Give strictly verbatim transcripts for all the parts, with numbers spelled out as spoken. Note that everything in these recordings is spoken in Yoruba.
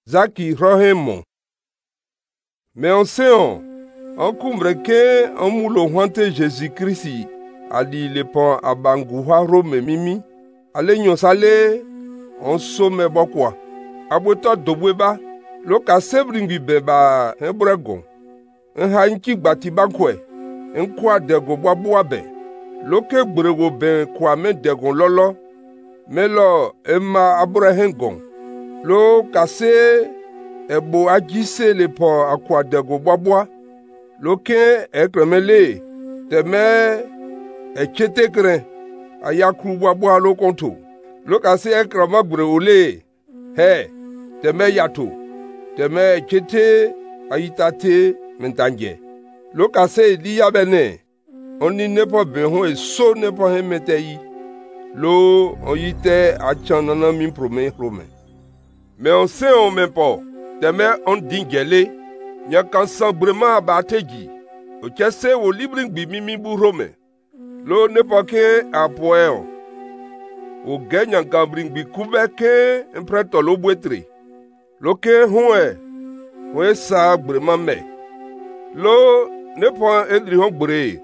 Zaki rohemo. Mais on sait on, on couvre que on moulo hante Jésus-Christ a dit le pont à Banguha Rome mimi. Ale nyon sale, on somme bokwa. Aboto dobweba, lo ka sebringi beba hebregon. Un ha inki bati bankwe, un kwa dego bwabwa be. Lo ke brego ben kwa men degon lolo, melo ema abrahengon. Lo kase ebo agise le pon akwa dego bwabwa. Lo ke ekremele, teme echete kren. Ayakru bwabwa lo konto. Lo kase ekrama breole, he, teme yato, teme echete ayitate mentanje. Lo kase di yabene, oni nepo benho e so nepo hemete yi. Lo oyite achanana min prome prome. Mais on sait on même pas, teme on dingele, nya kansan brema abateji. O kese wo libring bi mimi bu rome. Lo nepo ke apoeo. O genya gambring bi kubeke impreto lo bwetre. Lo ke huwe, huwe sa brema me. Lo nepo edri hon bre.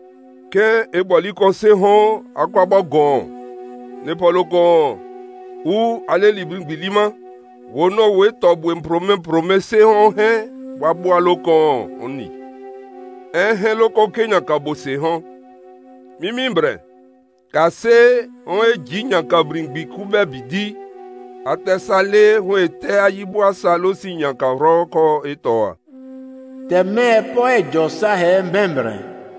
Ke eboli konse hon akwa bagon. Nepo lo kon. Ou ale libring bi lima. Wono we tobwe mprome mprome se hon he. Wabwa lo kon oni. En he lo kon kenya kabo se hon. Mimimbre. Kase on e jinya kabring bi kube bidi. Atesale on e te ayibwa salo si nyanka roko etoa. Te me po e josa he membre.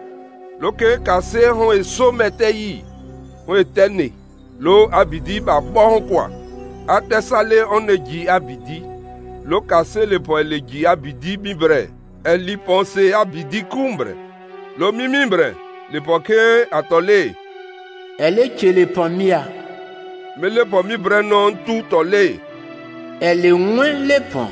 Loke kase on e so mete yi. On e tene. Lo abidi ba bon kwa. Atesale on e ji abidi. Lo kase le po e le ji abidi mibre. E li pense abidi kumbre. Lo mimimbre. Le po ke atole. Elle est chez les pommiers. Mais les pommiers brennent tout tolé. Elle est moins les pont.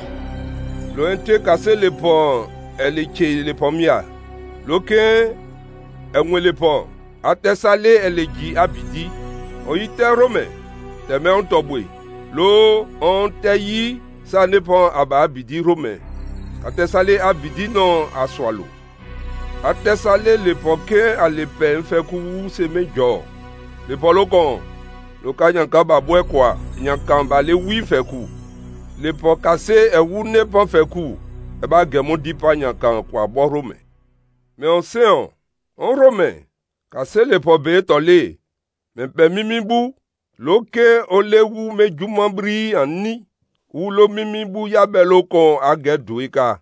L'un cassé les ponts, elle est chez les pommiers. L'auquin est moins les ponts. A Tessalé, elle est dit abidi. On y te romé. Te met en toboué. L'eau, on te y, ça n'est pas à abidi romé. A Tessalé abidi non à swallow. A Tessalé les poquets à l'épée fait coup c'est méjor. Le polokon, le kanyanka ba bwe kwa, nyankamba le wi feku. Le po kase e wu ne pan feku, e ba gemon di pa nyankan kwa bo rome. Mais on sait on, on rome, kase le po be tole, men pe mimibu, lo ke o le wu me jumambri ani, ou lo mimibu ya belokon a geduika.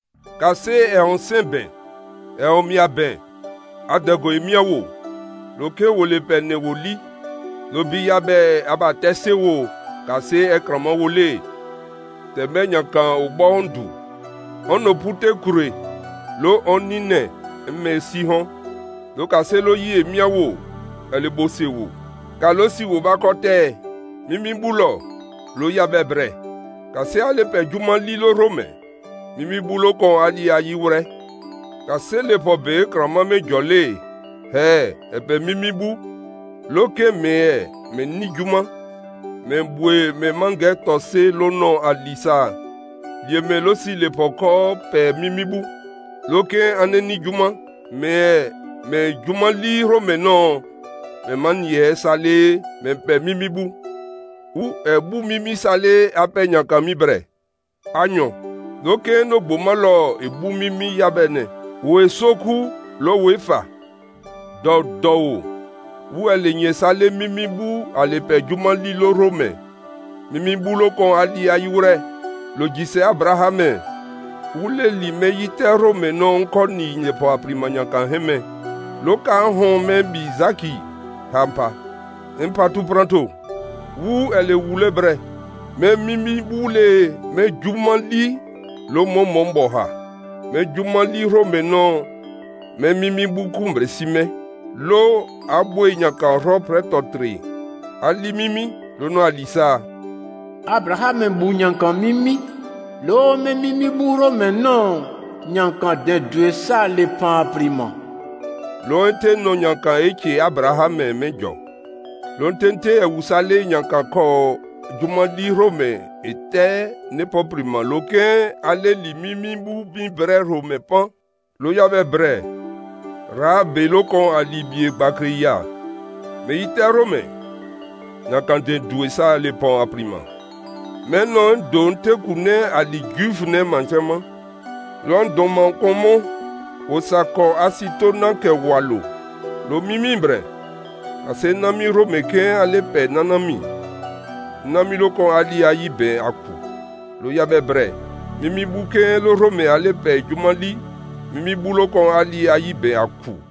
Kase e on sen ben, e on mia ben, a dego e mia wo. Loke wo le pene wo li, lo bi yabe aba tese wo, kase ekrama wo le, te me nyankan o bondu, on no pute kure, lo on nine, me si hon, lo kase lo yi e mia wo, ele bose wo, ka lo si wo bakote, mimi bulo, lo yabe bre, kase ale pe juman li lo rome, mimi bulo kon ali ayi wre, kase le po be ekrama me jole, he, ebe mimibu, loke me me ni juma, me bwe me mange tose lono alisa, ye me losi le poko pe mimibu, loke ane ni juma, me me juma li rome no, me man ye sale, me pe mimibu, ou ebu mimi sale ape nyanka mibre, anyo, loke no bomalo ebu mimi yabene, we soku lo wefa. Do do ou elle nye sale mimibu ale pe juman li lo rome. Mimibu lo kon ali ayure. Lo jise Abrahame. Ou le li me yite rome non kon ni ne po aprimanya kan heme. Lo kan hon me bizaki. Hampa. Impa tout pranto. Ou elle wule bre. Me mimibu le me juman li lo mon mombo ha. Me juman li rome non. Me mimibu kumbre sime. Lo abwe nyankan ro pretotre. Ali mimi, lo no alisa. Abraham bu nyankan mimi. Lo me mimi buro menon. Nyankan de dwe sa le pan prima. Lo ente no nyankan eche Abraham menjo. Lo tente e usale nyankan ko jumadi Rome était ne proprement loquin allait li mimi bu bin bre Rome pan lo yabe bre ra belo kon ali bie bakriya me ite Rome na kante doué ça le pont aprima mais non don te kune ali guvne manchema lon don man komo o sako asito nan ke walo lo mimi bre ase nami Rome ke ale pe nanami nami lo kon ali ayi ben aku lo yabe bre mimi buke lo Rome ale pe jumali mimi bulo kon ali ayi ben aku